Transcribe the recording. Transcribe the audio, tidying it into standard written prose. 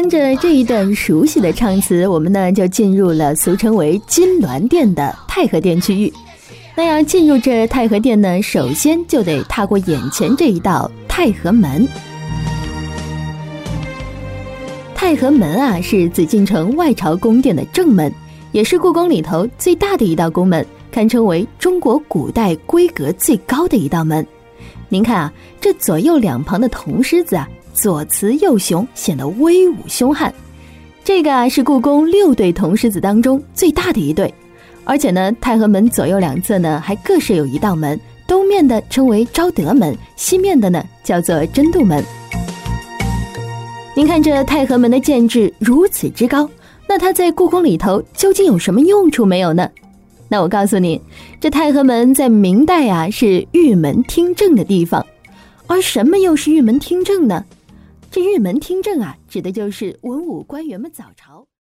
听着这一段熟悉的唱词，我们呢就进入了俗称为金銮殿的太和殿区域。那要进入这太和殿呢，首先就得踏过眼前这一道太和门。太和门啊，是紫禁城外朝宫殿的正门，也是故宫里头最大的一道宫门，堪称为中国古代规格最高的一道门。您看啊，这左右两旁的铜狮子啊，左雌右雄，显得威武凶悍。这个啊是故宫6对铜狮子当中最大的一对。而且呢，太和门左右两侧呢还各设有一道门，东面的称为昭德门，西面的呢叫做真度门。您看这太和门的建制如此之高，那它在故宫里头究竟有什么用处没有呢？那我告诉您，这太和门在明代啊是御门听政的地方。而什么又是御门听政呢？这御门听政啊，指的就是文武官员们早朝